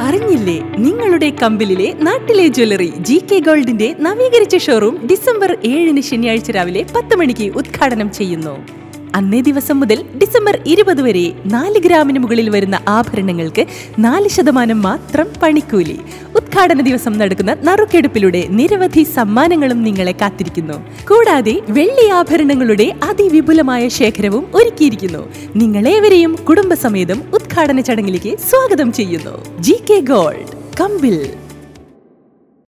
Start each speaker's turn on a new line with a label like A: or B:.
A: അറിഞ്ഞില്ലേ, നിങ്ങളുടെ കമ്പിളിലെ നാട്ടിലെ ജ്വല്ലറി GK ഗോൾഡിന്റെ നവീകരിച്ച ഷോറൂം ഡിസംബർ 7 ശനിയാഴ്ച രാവിലെ 10 മണിക്ക് ഉദ്ഘാടനം ചെയ്യുന്നു. അന്നേ ദിവസം മുതൽ ഡിസംബർ 20 വരെ 4 ഗ്രാമിന് മുകളിൽ വരുന്ന ആഭരണങ്ങൾക്ക് 4% മാത്രം പണിക്കൂലി. ഉദ്ഘാടന ദിവസം നടക്കുന്ന നറുക്കെടുപ്പിലൂടെ നിരവധി സമ്മാനങ്ങളും നിങ്ങളെ കാത്തിരിക്കുന്നു. കൂടാതെ വെള്ളി ആഭരണങ്ങളുടെ അതിവിപുലമായ ശേഖരവും ഒരുക്കിയിരിക്കുന്നു. നിങ്ങളേവരെയും കുടുംബസമേതം ഉദ്ഘാടന ചടങ്ങിലേക്ക് സ്വാഗതം ചെയ്യുന്നു. GK gold, കമ്പിൾ.